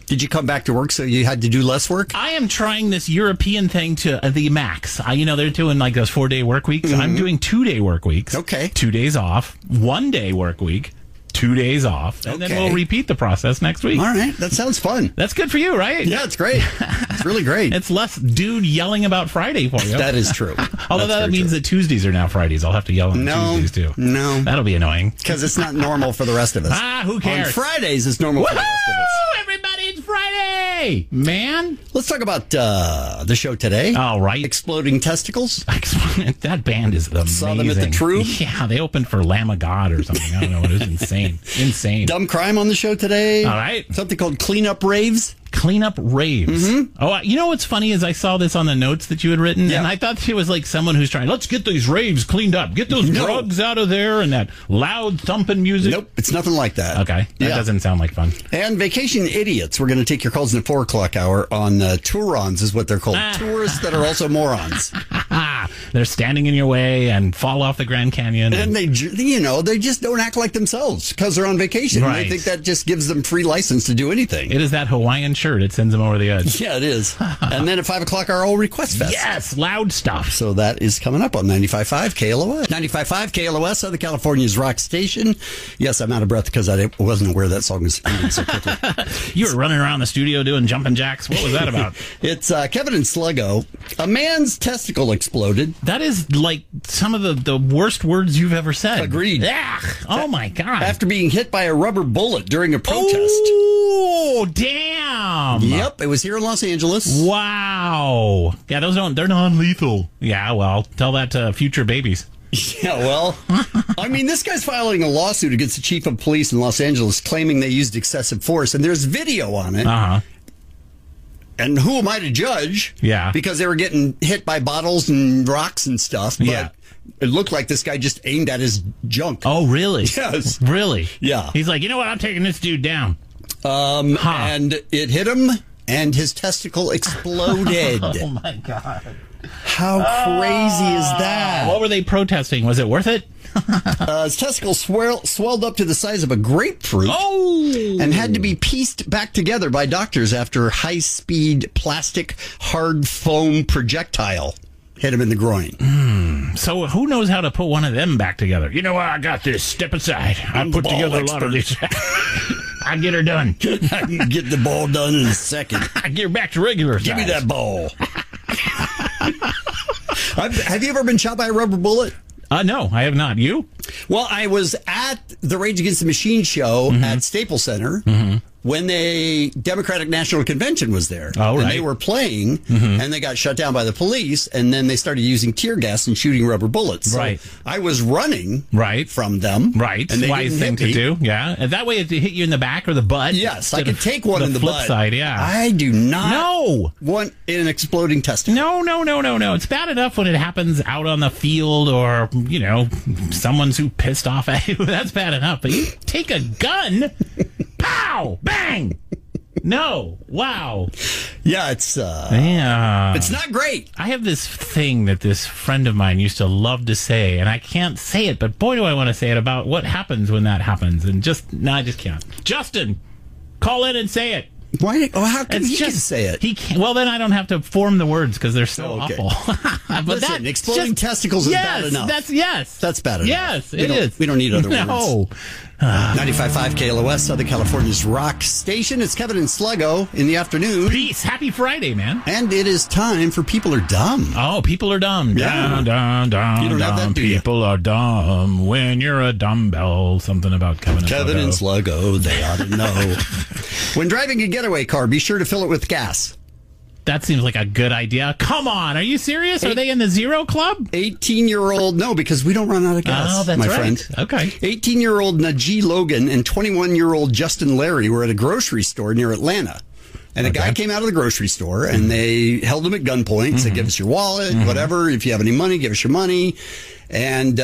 Did you come back to work so you had to do less work? I am trying this European thing to the max. They're doing like those 4-day work weeks. Mm-hmm. I'm doing 2-day work weeks. Okay. 2 days off, 1-day work week, 2 days off, and then we'll repeat the process next week. All right. That sounds fun. That's good for you, right? Yeah, it's great. It's really great. It's less dude yelling about Friday for you. That is true. Although that means that Tuesdays are now Fridays. I'll have to yell on Tuesdays, too. No. That'll be annoying. Because it's not normal for the rest of us. Who cares? On Fridays, it's normal for the rest of us. Everybody, it's Friday! Man. Let's talk about the show today. All right. Exploding Testicles. That band is amazing. Saw them at the True? Yeah, they opened for Lamb of God or something. I don't know. It was insane. Insane. Dumb Crime on the show today. All right. Something called Cleanup Raves. Cleanup raves. Mm-hmm. Oh, you know what's funny is I saw this on the notes that you had written, and I thought it was like someone who's trying, let's get these raves cleaned up. Get those drugs out of there and that loud thumping music. Nope, it's nothing like that. Okay, that doesn't sound like fun. And Vacation Idiots. We're going to take your calls in the 4 o'clock hour on Tourons is what they're called. Tourists that are also morons. They're standing in your way and fall off the Grand Canyon. And they just don't act like themselves because they're on vacation. Right. And they think that just gives them free license to do anything. It is that Hawaiian shirt. It sends them over the edge. Yeah, it is. And then at 5 o'clock, our old Request Fest. Yes, loud stuff. So that is coming up on 95.5 KLOS. 95.5 KLOS, Southern California's rock station. Yes, I'm out of breath because I wasn't aware that song was ending so quickly. You were running around the studio doing jumping jacks. What was that about? It's Kevin and Sluggo. A man's testicle exploded. That is like some of the worst words you've ever said. Agreed. Ugh. Oh, my God. After being hit by a rubber bullet during a protest. Oh, damn. Yep, it was here in Los Angeles. Wow. Yeah, they're non-lethal. Yeah, well, tell that to future babies. Yeah, well, I mean, this guy's filing a lawsuit against the chief of police in Los Angeles claiming they used excessive force, and there's video on it. Uh-huh. And who am I to judge? Yeah. Because they were getting hit by bottles and rocks and stuff. But it looked like this guy just aimed at his junk. Oh, really? Yes. Really? Yeah. He's like, you know what? I'm taking this dude down. And it hit him, and his testicle exploded. Oh, my God. How crazy is that? What were they protesting? Was it worth it? His testicle swelled up to the size of a grapefruit and had to be pieced back together by doctors after high-speed plastic hard foam projectile hit him in the groin. So who knows how to put one of them back together? You know what? I got this. Step aside. I put together a lot of these. I get her done. I can get the ball done in a second. I get her back to regular size. Give me that ball. Have you ever been shot by a rubber bullet? No, I have not. You? Well, I was at the Rage Against the Machine show at Staples Center when the Democratic National Convention was there. Oh, right. And they were playing, and they got shut down by the police, and then they started using tear gas and shooting rubber bullets. So right. I was running from them. Right. And they wise thing to do. Yeah. And that way it hit you in the back or the butt. Yes, I could take one in the flip butt. side, yeah. I do not want an exploding testicle. No. It's bad enough when it happens out on the field or, someone's who pissed off at you. That's bad enough. But you take a gun, pow, bang. No. Wow. Yeah, it's not great. I have this thing that this friend of mine used to love to say, and I can't say it, but boy, do I want to say it about what happens when that happens. And I just can't. Justin, call in and say it. Why? Oh, how can he just say it? He can't, well, then I don't have to form the words because they're so awful. But listen, exploding testicles is bad enough. That's bad enough. Yes, it is. We don't need other words. No. 95.5 KLOS, Southern California's rock station. It's Kevin and Sluggo in the afternoon. Peace. Happy Friday, man. And it is time for People Are Dumb. Oh, people are dumb. Yeah. Dumb. You don't have that, do you? People are dumb when you're a dumbbell. Something about Kevin and Sluggo, they ought to know. When driving a getaway car, be sure to fill it with gas. That seems like a good idea. Come on. Are you serious? Are they in the Zero Club? 18-year-old. No, because we don't run out of gas, oh, that's my right. friend. Okay. 18-year-old Najee Logan and 21-year-old Justin Larry were at a grocery store near Atlanta. And a guy came out of the grocery store, and they held him at gunpoint. Said, give us your wallet, whatever. If you have any money, give us your money. And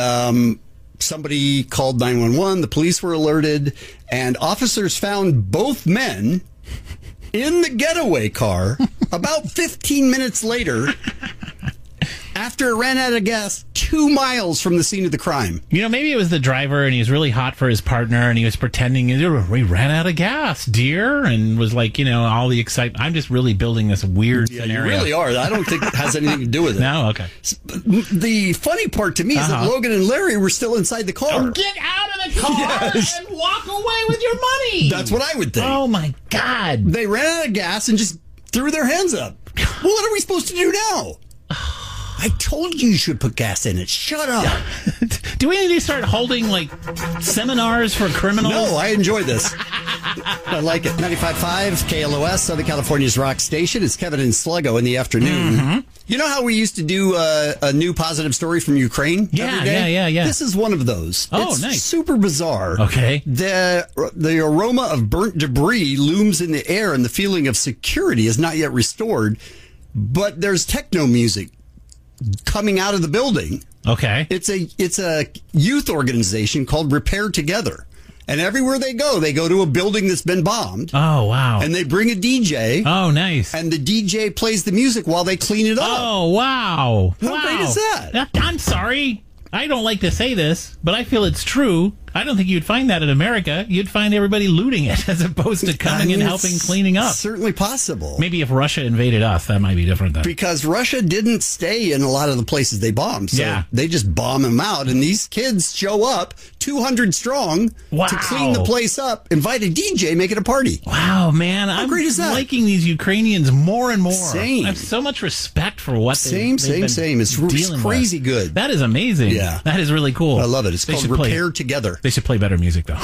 somebody called 911. The police were alerted. And officers found both men in the getaway car about 15 minutes later after it ran out of gas 2 miles from the scene of the crime. You know, maybe it was the driver and he was really hot for his partner and he was pretending, we ran out of gas, dear, and was like, all the excitement. I'm just really building this weird scenario. You really are. I don't think it has anything to do with it. No? Okay. The funny part to me is that Logan and Larry were still inside the car. Oh, get out of the car and walk away with your money. That's what I would think. Oh, my God. They ran out of gas and just threw their hands up. Well, what are we supposed to do now? I told you should put gas in it. Shut up. Do we need to start holding, seminars for criminals? No, I enjoy this. I like it. 95.5 KLOS, Southern California's rock station. It's Kevin and Sluggo in the afternoon. Mm-hmm. You know how we used to do a new positive story from Ukraine every day? Yeah. This is one of those. Oh, it's nice. Super bizarre. Okay. The aroma of burnt debris looms in the air, and the feeling of security is not yet restored. But there's techno music coming out of the building. Okay. It's a youth organization called Repair Together. And everywhere they go to a building that's been bombed. Oh, wow. And they bring a DJ. Oh, nice. And the DJ plays the music while they clean it up. Oh, wow. How great is that? I'm sorry. I don't like to say this, but I feel it's true. I don't think you'd find that in America. You'd find everybody looting it as opposed to coming and helping cleaning up. Certainly possible. Maybe if Russia invaded us, that might be different then. Because Russia didn't stay in a lot of the places they bombed. So they just bomb them out. And these kids show up, 200 strong, to clean the place up, invite a DJ, make it a party. Wow, man. How great is that? I'm liking these Ukrainians more and more. Same. I have so much respect for what Same. It's crazy good. That is amazing. Yeah. That is really cool. I love it. It's called Repair Together. They should play better music, though.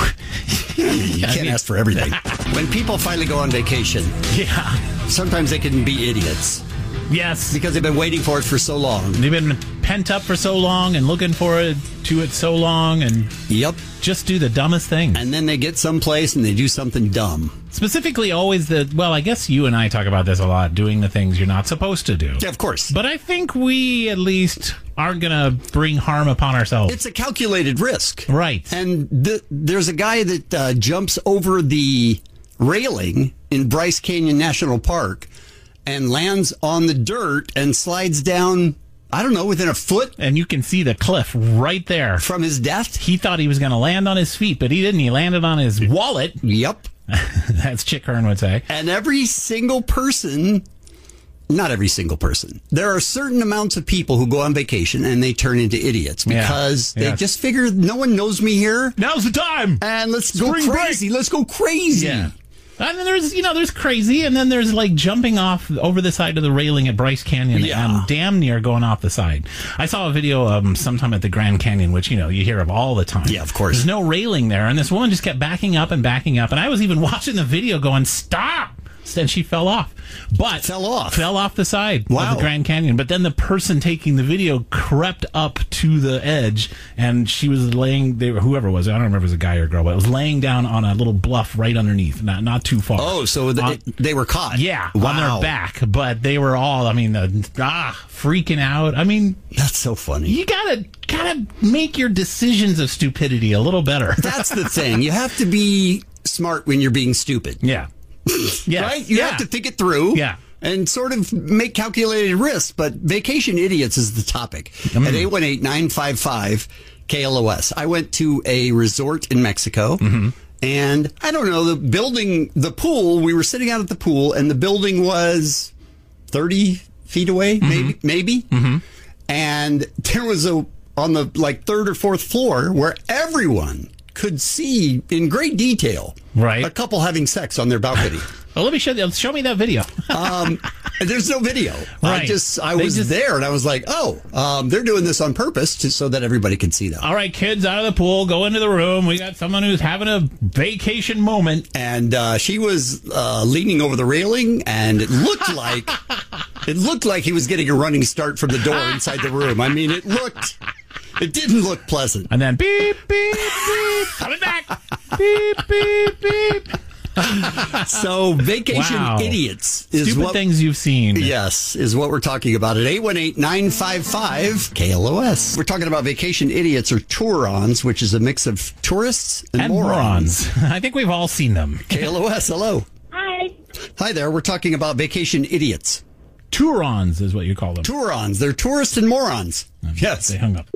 You can't ask for everything. When people finally go on vacation, sometimes they can be idiots. Yes. Because they've been waiting for it for so long. They've been pent up for so long and looking forward to it so long and just do the dumbest thing. And then they get someplace and they do something dumb. Specifically always I guess you and I talk about this a lot, doing the things you're not supposed to do. Yeah, of course. But I think we at least aren't going to bring harm upon ourselves. It's a calculated risk. Right. And there's a guy that jumps over the railing in Bryce Canyon National Park and lands on the dirt and slides down, I don't know, within a foot. And you can see the cliff right there. From his death? He thought he was going to land on his feet, but he didn't. He landed on his wallet. Yep. That's Chick Hearn would say. And every single person, not every single person, there are certain amounts of people who go on vacation and they turn into idiots because they just figure no one knows me here. Now's the time. And let's go crazy. Let's go crazy. Yeah. And then there's crazy, and then there's jumping off over the side of the railing at Bryce Canyon and damn near going off the side. I saw a video sometime at the Grand Canyon, which, you hear of all the time. Yeah, of course. There's no railing there, and this woman just kept backing up, and I was even watching the video going, stop! And she fell off. Fell off the side of the Grand Canyon. But then the person taking the video crept up to the edge, and she was whoever it was, I don't remember if it was a guy or a girl, but it was laying down on a little bluff right underneath, not too far. Oh, so they were caught. Yeah, on their back. But they were all, freaking out. That's so funny. You gotta make your decisions of stupidity a little better. That's the thing. You have to be smart when you're being stupid. Yeah. Yes. Right? You have to think it through. Yeah. And sort of make calculated risks. But vacation idiots is the topic. At 818-955-KLOS. I went to a resort in Mexico. Mm-hmm. And I don't know, the pool, we were sitting out at the pool, and the building was 30 feet away, maybe. Mm-hmm. And there was on the third or fourth floor where everyone could see in great detail a couple having sex on their balcony. Well, show me that video. There's no video. Right. I was there and I was like, they're doing this on purpose so that everybody can see them. All right, kids, out of the pool, go into the room. We got someone who's having a vacation moment. And she was leaning over the railing, and it looked like he was getting a running start from the door inside the room. It didn't look pleasant. And then beep, beep, beep, coming back. Beep, beep, beep. So vacation idiots is stupid things you've seen. Yes, is what we're talking about at 818-955-KLOS. We're talking about vacation idiots or tourons, which is a mix of tourists and morons. I think we've all seen them. KLOS, hello. Hi. Hi there. We're talking about vacation idiots. Tourons is what you call them. Tourons. They're tourists and morons. Yes. They hung up.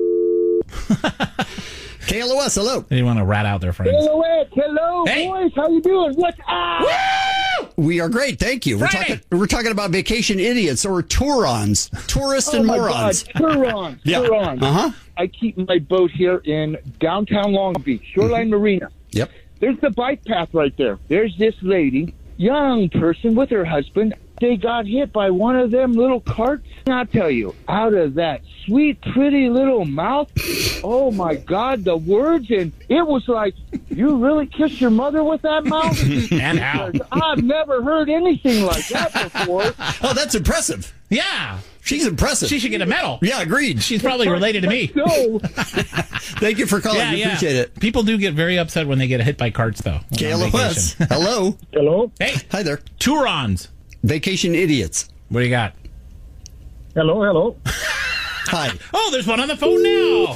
KLOS, hello. They want to rat out their friends. Hello, Hey. boys. How you doing? What's up? We are great, thank you. Friday. We're talking about vacation idiots or Tourons, tourists and my morons. God. Turon. Yeah. Turon. Uh-huh. I keep my boat here in downtown Long Beach, Shoreline Marina. Yep. There's the bike path right there. There's this lady, young person with her husband. They got hit by one of them little carts. And I'll tell you, out of that sweet, pretty little mouth, oh my God, the words. And it was like, you really kissed your mother with that mouth? And how? I've never heard anything like that before. Oh, that's impressive. Yeah. She's impressive. She should get a medal. Yeah, agreed. She's probably related to me. So, Thank you for calling. We appreciate it. People do get very upset when they get hit by carts, though. on KLOS, vacation. hello. hello? Hey, Hi there. Tourons. Vacation idiots. What do you got? Hello? Hi. Oh, there's one on the phone now.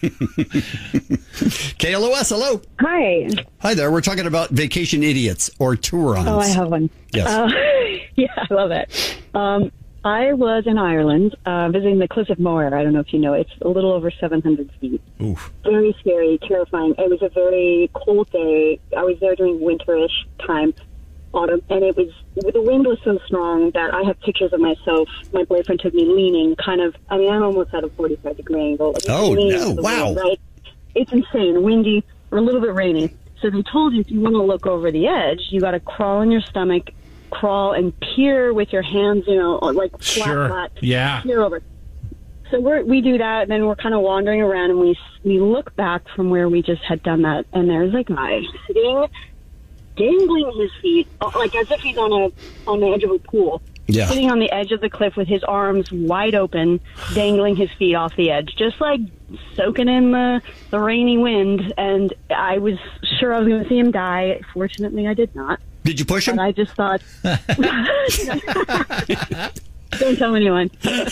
KLOS, hello. Hi. Hi there. We're talking about vacation idiots or Tourons. Oh, I have one. Yes. Yeah, I love it. I was in Ireland visiting the Cliffs of Moher. I don't know if you know. It's a little over 700 feet. Oof. Very scary, terrifying. It was a very cold day. I was there during winterish time, autumn, and the wind was so strong that I have pictures of myself. My boyfriend took me leaning, I'm almost at a 45-degree angle. Oh, Leaning no. to the Wow. wind, right? It's insane, windy, or a little bit rainy. So they told you if you want to look over the edge, you got to crawl on your stomach, crawl and peer with your hands, like flat, Yeah. peer over. So we do that, and then we're kind of wandering around, and we look back from where we just had done that, and there's a guy sitting, dangling his feet, like as if he's on the edge of a pool. Yeah. Sitting on the edge of the cliff with his arms wide open, dangling his feet off the edge, just like soaking in the rainy wind. And I was sure I was going to see him die. Fortunately, I did not. Did you push him? And I just thought, don't tell anyone.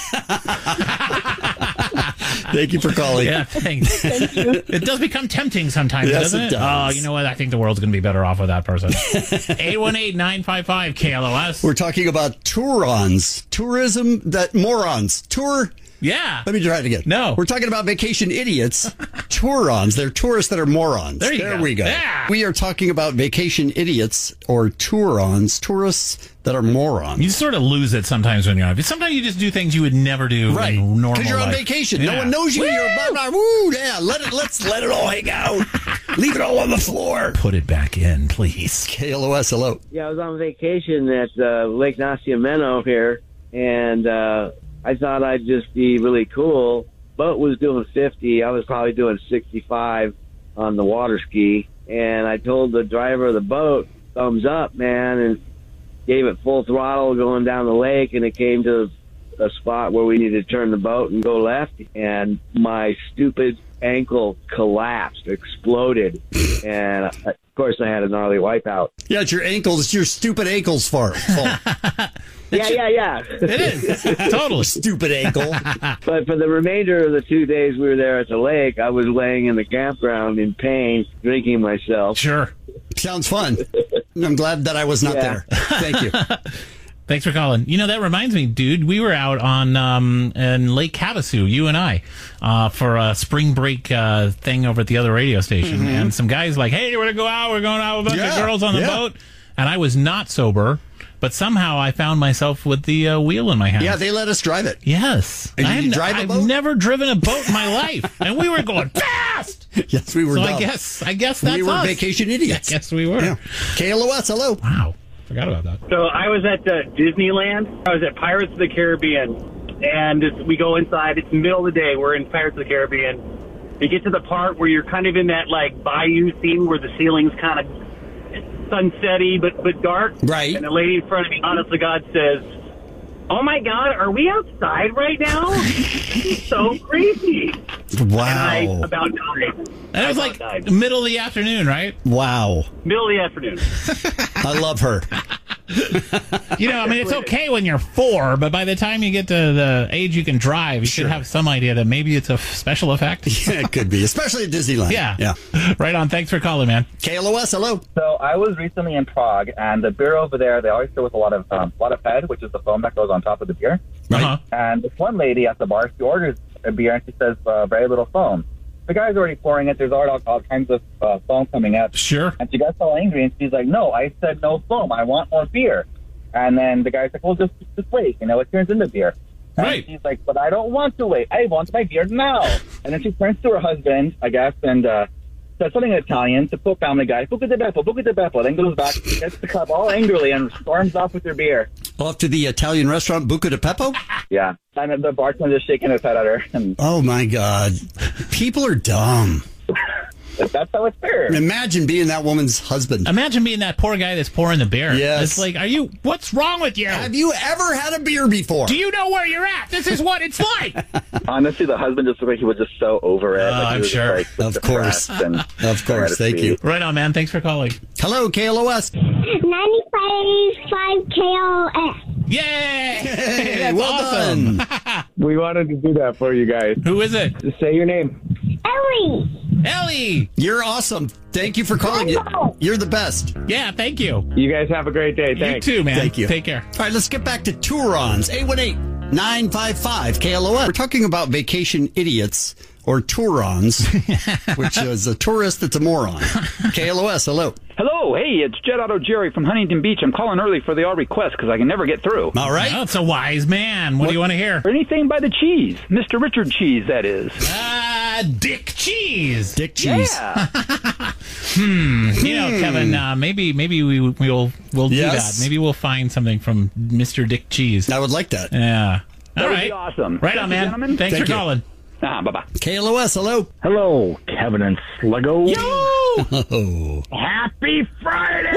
Thank you for calling. Yeah, thanks. Thank you. It does become tempting sometimes, Yes, doesn't it it? does. Oh, you know what? I think the world's going to be better off with that person. 818-955-KLOS. We're talking about Tourons. Tourism that morons. Yeah. Let me try it again. No. We're talking about vacation idiots. Tourons. They're tourists that are morons. There you go. we go. Yeah. We are talking about vacation idiots or Tourons, tourists that are morons. You sort of lose it sometimes when you're on. Sometimes you just do things you would never do Right. in normal Because you're on life. vacation. Yeah. No one knows you. Woo! You're blah, blah, woo, yeah. Let's let it all hang out. Leave it all on the floor. Put it back in, please. KLOS, hello. Yeah, I was on vacation at Lake Nasiameno here, and I thought I'd just be really cool. Boat was doing 50. I was probably doing 65 on the water ski, and I told the driver of the boat, thumbs up, man, and gave it full throttle going down the lake, and it came to a spot where we needed to turn the boat and go left, and my stupid ankle collapsed, exploded, and of course I had a gnarly wipeout. Yeah, it's your ankles. It's your stupid ankles' fault. Yeah. It is. Totally. Stupid ankle. But for the remainder of the 2 days we were there at the lake, I was laying in the campground in pain, drinking myself. Sure. Sounds fun. I'm glad that I was not there. Thank you. Thanks for calling. You know, that reminds me, dude, we were out on in Lake Havasu, you and I, for a spring break thing over at the other radio station. And some guys like, hey, we're going to go out. We're going out with a bunch of girls on the boat. And I was not sober, but somehow I found myself with the wheel in my hand. Yeah, they let us drive it. Yes. And did you drive a boat? I've never driven a boat in my life. And we were going fast. Yes, we were. So dumb. I guess that's we were us. vacation idiots. I guess we were. Yeah. KLOS, hello. Wow. Forgot about that. So I was at Disneyland. I was at Pirates of the Caribbean, and we go inside. It's the middle of the day. We're in Pirates of the Caribbean. You get to the part where you're kind of in that like bayou scene where the ceiling's kind of sunsetty but dark. Right. And the lady in front of me, honest to God, says, "Oh my God, are we outside right now? It's so crazy." Wow. And I about died. And it was like middle of the afternoon, right? Wow. Middle of the afternoon. I love her. You know, I mean, it's okay when you're 4, but by the time you get to the age you can drive, you should have some idea that maybe it's a special effect. Yeah, it could be, especially at Disneyland. Yeah. Right on. Thanks for calling, man. KLOS, hello. So I was recently in Prague, and the beer over there, they always serve with a lot of head, which is the foam that goes on top of the beer. Right. Uh-huh. And this one lady at the bar, she orders a beer, and she says very little foam. The guy's already pouring it. There's already all kinds of foam coming out. Sure. And she got so angry, and she's like, "No, I said no foam. I want more beer." And then the guy's like, "Well, just wait. You know, it turns into beer." And Right. she's like, "But I don't want to wait. I want my beer now." And then she turns to her husband, I guess, and says something in Italian to poor family guy, "Buca di beppo," then goes back, gets the cup all angrily, and storms off with her beer. Off to the Italian restaurant Buca di Beppo? Yeah. And the bartender's shaking his head at her. And Oh, my God. People are dumb. that's how it's served. Imagine being that woman's husband. Imagine being that poor guy that's pouring the beer. Yes. It's like, what's wrong with you? Have you ever had a beer before? Do you know where you're at? This is what it's like. Honestly, the husband just looked like he was just so over it. Like, he I'm was sure. Just, like, Of course. depressed and Of course. Thank you. Right on, man. Thanks for calling. Hello, KLOS. 95.5 KLS. Yay! Hey, That's well awesome. done. We wanted to do that for you guys. Who is it? Just say your name. Ellie. Ellie. You're awesome. Thank you for calling. You're the best. Yeah, thank you. You guys have a great day. Thanks. You too, man. Thank you. Take care. All right, let's get back to Tourons. 818-955 KLOS. We're talking about vacation idiots or Tourons, which is a tourist that's a moron. KLOS, hello. Hello, hey, it's Jet Auto Jerry from Huntington Beach. I'm calling early for the all request because I can never get through. All right. Well, that's a wise man. What do you want to hear? Anything by the cheese. Mr. Richard Cheese, that is. Dick Cheese. Dick Cheese. Yeah. You know, Kevin, maybe we'll do Yes. that. Maybe we'll find something from Mr. Dick Cheese. I would like that. Yeah. That All would right. be awesome. Right Thank on, you, man. gentlemen. Thanks Thank for you. calling. Bye-bye. KLOS, hello. Hello, Kevin and Sluggo. Yo! Oh. Happy Friday!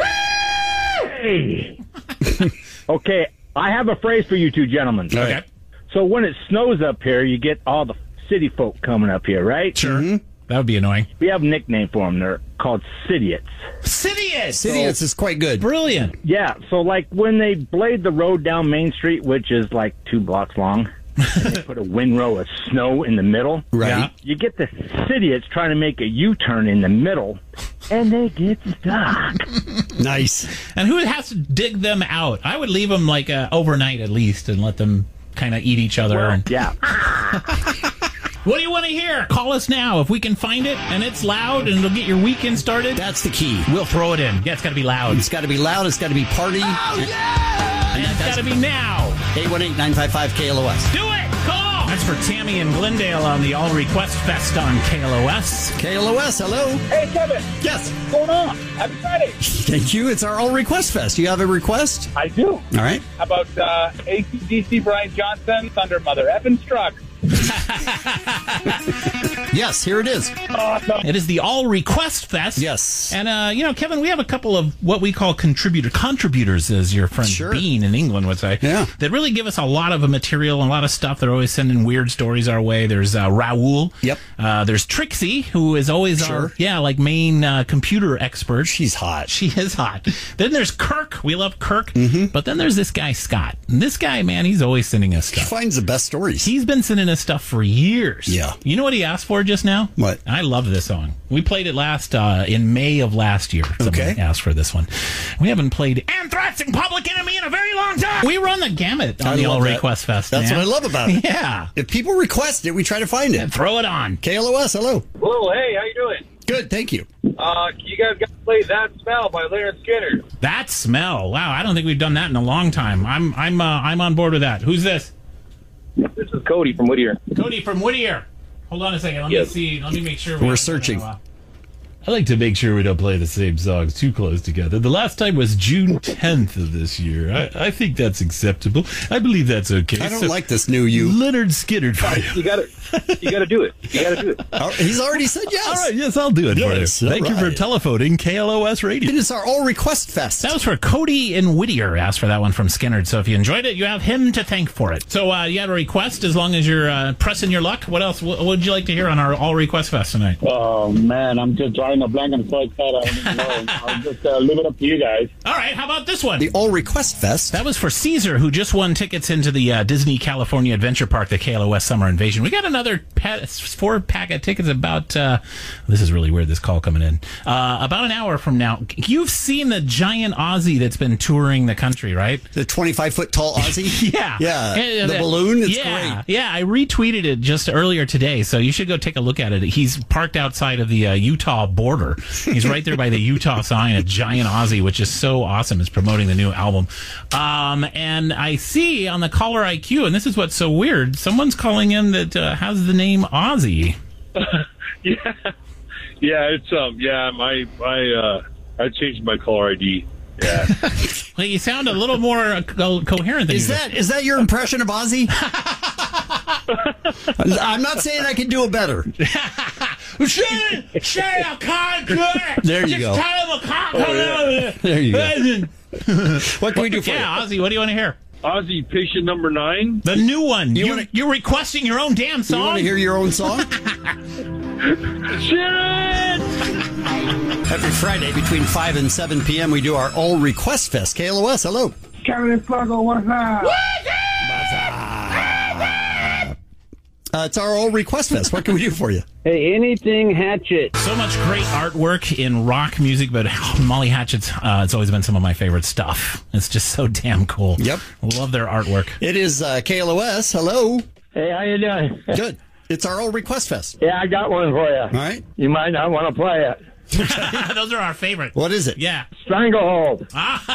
Okay, I have a phrase for you two gentlemen. Okay. So when it snows up here, you get all the city folk coming up here, right? Sure. That would be annoying. We have a nickname for them. They're called Sidiots. Sidious! Sidious is quite good. Brilliant. Yeah, so like when they blade the road down Main Street, which is like 2 blocks long, and they put a windrow of snow in the middle. Right. Yeah. You get the Sidiots trying to make a U-turn in the middle, and they get stuck. Nice. And who has to dig them out? I would leave them like overnight at least and let them kind of eat each other. And Yeah. what do you want to hear? Call us now if we can find it and it's loud and it'll get your weekend started. That's the key. We'll throw it in. Yeah, it's got to be loud. It's got to be loud. It's got to be party. Oh, yeah! And it's got to be now. 818-955 KLOS. Do it! Call! That's for Tammy and Glendale on the All Request Fest on KLOS. KLOS, hello. Hey, Kevin, Yes. what's going on? Happy Friday. Thank you. It's our All Request Fest. You have a request? I do. All right. How about AC/DC Brian Johnson, Thunder Mother Effin' Struck? Yes, here it is. It is the All Request Fest. Yes. And, Kevin, we have a couple of what we call contributors, as your friend Sure. Bean in England would say. Yeah. That really give us a lot of material and a lot of stuff. They're always sending weird stories our way. There's Raul. Yep. There's Trixie, who is always Sure. our, main computer expert. She's hot. She is hot. Then there's Kirk. We love Kirk. Mm-hmm. But then there's this guy, Scott. And this guy, man, he's always sending us She stuff. finds the best stories. He's been sending us stuff for years. Yeah. You know what he asked for just now? What? I love this song. We played it in May of last year. Someone Okay. asked for this one. We haven't played Anthrax and Public Enemy in a very long time. We run the gamut on I the love All that. Request Fest. That's man. what I love about it. Yeah. If people request it, we try to find it. And throw it on. KLOS, hello. Whoa, hey, how you doing? Good, thank you. You guys got to play That Smell by Leonard Skinner. That smell. Wow, I don't think we've done that in a long time. I'm on board with that. Who's this? This is Cody from Whittier. Cody from Whittier. Hold on a second. Let me see. Let me make sure. We're searching. I like to make sure we don't play the same songs too close together. The last time was June 10th of this year. I think that's acceptable. I believe that's okay. I don't like this new you. Leonard Skinner for you. You got to do it. You got to do it. He's already said yes. All right, yes, I'll do it Yes, for you. Thank all you for right. telephoning KLOS Radio. It is our All Request Fest. That was for Cody in Whittier. Asked for that one from Skinner. So if you enjoyed it, you have him to thank for it. So you have a request as long as you're pressing your luck. What else? What would you like to hear on our All Request Fest tonight? Oh, man, I'm just driving drawing a blank. I'm so excited. I don't even know. I'll just leave it up to you guys. All right, how about this one? The All Request Fest. That was for Caesar, who just won tickets into the Disney California Adventure Park, the KLOS Summer Invasion. We got another 4-pack of tickets about, this is really weird, this call coming in, about an hour from now. You've seen the giant Ozzy that's been touring the country, right? The 25-foot tall Ozzy? Yeah. Yeah. The balloon? It's great. Yeah, I retweeted it just earlier today, so you should go take a look at it. He's parked outside of the Utah border. He's right there by the Utah sign, a giant Ozzy, which is so awesome. It's promoting the new album. And I see on the caller IQ, and this is what's so weird, someone's calling in that has the name Ozzy. It's I changed my caller ID. Yeah. Well, you sound a little more coherent than is that your impression of Ozzy? I'm not saying I can do it better. Say I can't do it. There you go. Just tell him I can't. There you go. What can we do for you? Yeah, Ozzy, what do you want to hear? Ozzy, patient number 9. The new one. You're requesting your own damn song? You want to hear your own song? Shit! Every Friday between 5 and 7 p.m. we do our All Request Fest. KLOS, hello. Kevin Fluggo, what's up? It's our All Request Fest. What can we do for you? Hey, anything Hatchet. So much great artwork in rock music, but Molly Hatchet's, it's always been some of my favorite stuff. It's just so damn cool. Yep. Love their artwork. It is KLOS. Hello. Hey, how you doing? Good. It's our All Request Fest. Yeah, I got one for you. All right. You might not want to play it. Those are our favorite. What is it? Yeah. Stranglehold.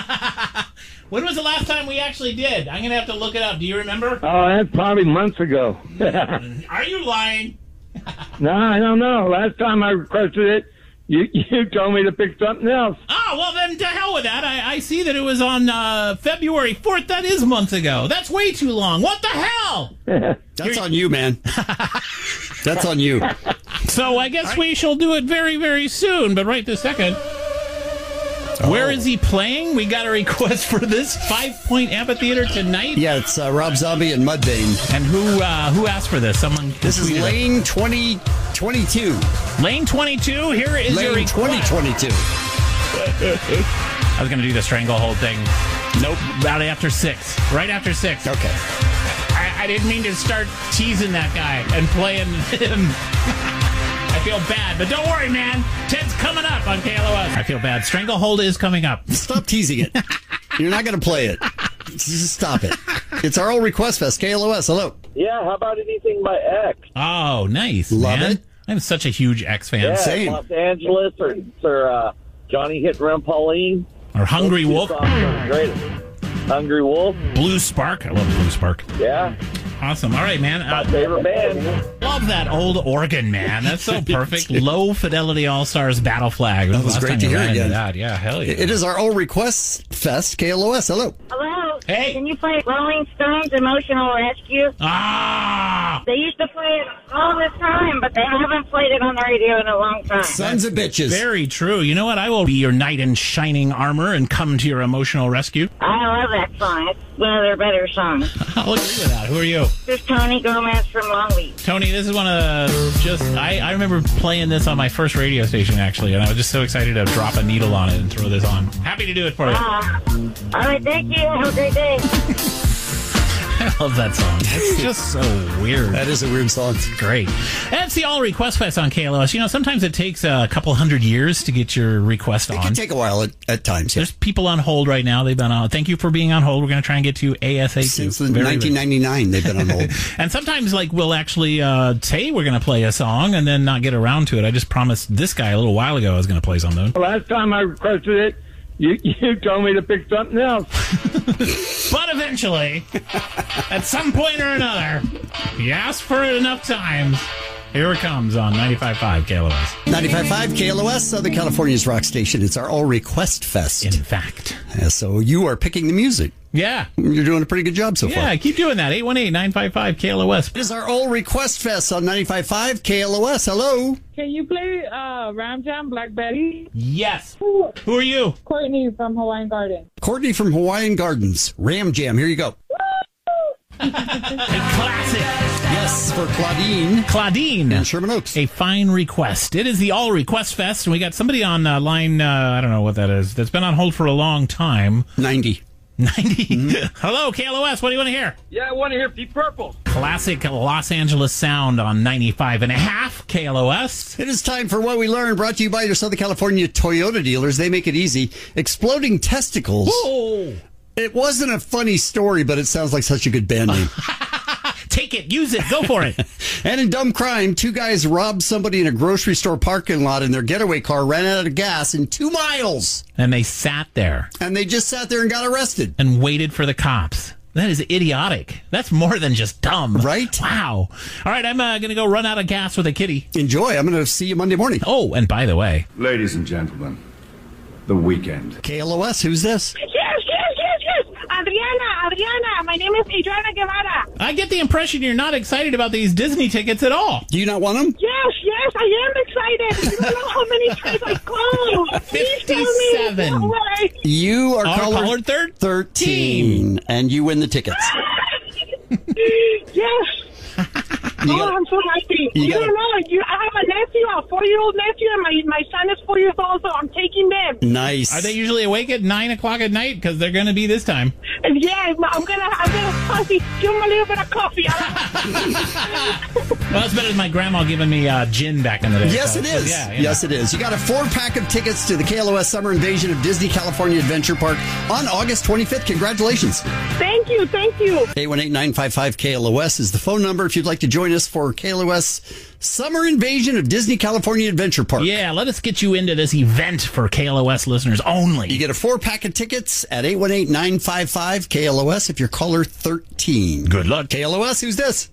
When was the last time we actually did? I'm going to have to look it up. Do you remember? Oh, that's probably months ago. Are you lying? No, I don't know. Last time I requested it, you told me to pick something else. Oh, well, then to hell with that. I see that it was on February 4th. That is months ago. That's way too long. What the hell? That's on you, man. That's on you. So I guess we shall do it very, very soon. But right this second... Where is he playing? We got a request for this 5 Point Amphitheater tonight. Yeah, it's Rob Zombie and Mudvayne. And who asked for this? Someone. This is Lane 2022. Lane 22. Here is Lane your request. 2022. I was going to do the Stranglehold thing. Nope. About after 6. Right after 6. Okay. I didn't mean to start teasing that guy and playing him. I feel bad, but don't worry, man. Ted's coming up on KLOS. I feel bad. Stranglehold is coming up. Stop teasing it. You're not going to play it. Just stop it. It's our All Request Fest. KLOS, hello. Yeah, how about anything by X? Oh, nice. Love man. it. I'm such a huge X fan. Yeah, Same. Los Angeles or Johnny Hit and Run Pauline. Or Hungry Wolf. Hungry Wolf. Blue Spark. I love Blue Spark. Yeah. Awesome. All right, man. My favorite band. Love that old organ, man. That's so perfect. Low Fidelity All-Stars Battle Flag. That was great to hear again. Yeah, hell yeah. It is our All Request Fest. KLOS, hello. Hello. Hey. Can you play Rolling Stones Emotional Rescue? Ah! They used to play it all the time, but they haven't played it on the radio in a long time. Sons of bitches. Very true. You know what? I will be your knight in shining armor and come to your emotional rescue. I love that song. It's one of their better songs. I'll agree with that. Who are you? This is Tony Gomez from Long Beach. Tony, this is one of I remember playing this on my first radio station, actually, and I was just so excited to drop a needle on it and throw this on. Happy to do it for you. All right, thank you. Have a great day. I love that song. It's just so weird. That is a weird song. It's great. And it's the All Request Fest on KLOS. You know, sometimes it takes a couple hundred years to get your request on. It can take a while at times. Yeah. There's people on hold right now. They've been on. Thank you for being on hold. We're going to try and get to you ASAP. Since 1999, they've been on hold. And sometimes, like, we'll actually say we're going to play a song and then not get around to it. I just promised this guy a little while ago I was going to play something. Last time I requested it, you told me to pick something else. But eventually, at some point or another, you ask for it enough times. Here it comes on 95.5 KLOS. 95.5 KLOS, Southern California's rock station. It's our All Request Fest. In fact. So you are picking the music. Yeah. You're doing a pretty good job so far. Yeah, keep doing that. 818-955 KLOS. It is our All Request Fest on 95.5 KLOS. Hello. Can you play Ram Jam Black Betty? Yes. Who are you? Courtney from Hawaiian Garden. Courtney from Hawaiian Gardens. Ram Jam. Here you go. A classic. Yes, for Claudine. Claudine. In Sherman Oaks. A fine request. It is the All Request Fest, and we got somebody on line, I don't know what that is, that's been on hold for a long time. 90. Hello, KLOS. What do you want to hear? Yeah, I want to hear Deep Purple. Classic Los Angeles sound on 95.5 KLOS. It is time for What We Learned, brought to you by your Southern California Toyota dealers. They make it easy. Exploding testicles. Whoa. It wasn't a funny story, but it sounds like such a good band name. Take it, use it, go for it. And in dumb crime, 2 guys robbed somebody in a grocery store parking lot in their getaway car, ran out of gas in 2 miles. And they sat there. And they just sat there and got arrested. And waited for the cops. That is idiotic. That's more than just dumb. Right? Wow. All right, I'm going to go run out of gas with a kitty. Enjoy. I'm going to see you Monday morning. Oh, and by the way. Ladies and gentlemen, the weekend. KLOS, who's this? Yes. Adriana. My name is Adriana Guevara. I get the impression you're not excited about these Disney tickets at all. Do you not want them? Yes, I am excited. You don't know how many times I called. 57. No way. You are caller 13, and you win the tickets. Yes. I'm so happy. You don't know. I have a nephew, a 4-year-old nephew, and my son is 4 years old, so I'm taking them. Nice. Are they usually awake at 9 o'clock at night? Because they're going to be this time. And yeah, I'm gonna coffee. Give them a little bit of coffee. Well, that's better than my grandma giving me gin back in the day. Yes, so, it is. Yeah, yes, it is. You got a 4-pack of tickets to the KLOS Summer Invasion of Disney California Adventure Park on August 25th. Congratulations. Thank you. 818-955-KLOS is the phone number if you'd like to join us for KLOS Summer Invasion of Disney California Adventure Park. Yeah, let us get you into this event for KLOS listeners only. You get a 4-pack of tickets at 818-955-KLOS if you're caller 13. Good luck. KLOS, who's this?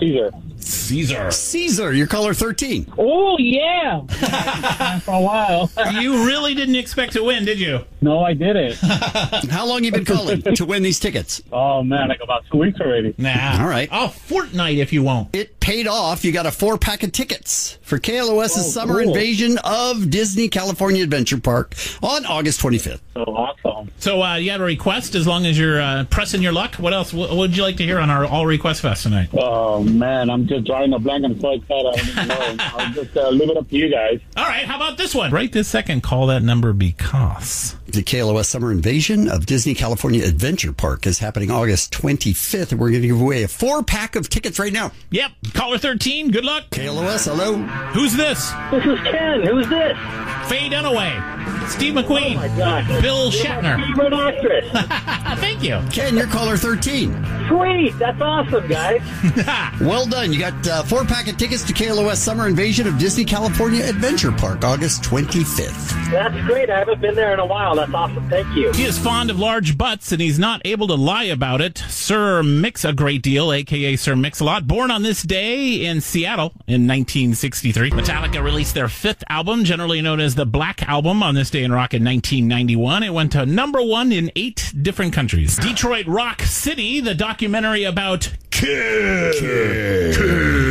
Caesar, you're caller 13. Oh, yeah. For a while. You really didn't expect to win, did you? No, I didn't. How long you been calling to win these tickets? Oh, man, like about 2 weeks already. Nah. All right. A fortnight if you won't. It paid off. You got a 4-pack of tickets for KLOS's Summer Invasion of Disney California Adventure Park on August 25th. So awesome. So you have a request as long as you're pressing your luck. What else? What would you like to hear on our All Request Fest tonight? Oh, man, I'm just drawing a blank. I'm so excited. I don't even know. I'll just leave it up to you guys. All right, how about this one? Right this second, call that number because... The KLOS Summer Invasion of Disney California Adventure Park is happening August 25th, and we're going to give away a 4-pack of tickets right now. Yep, caller 13, good luck. KLOS, hello. Who's this? This is Ken. Who's this? Faye Dunaway, Steve McQueen, Oh, my God. Bill Shatner. My favorite actress. Thank you. Ken, you're caller 13. Sweet. That's awesome, guys. Well done. You got 4-pack of tickets to KLOS Summer Invasion of Disney California Adventure Park, August 25th. That's great. I haven't been there in a while. That's awesome. Thank you. He is fond of large butts, and he's not able to lie about it. Sir Mix-a-Great-Deal, a.k.a. Sir Mix-a-Lot, born on this day in Seattle in 1963. Metallica released their 5th album, generally known as the Black Album, on this day in rock in 1991. It went to #1 in 8 different countries. Detroit Rock City, the documentary about Kiss,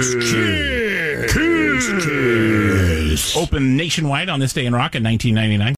opened nationwide on this day in rock in 1999.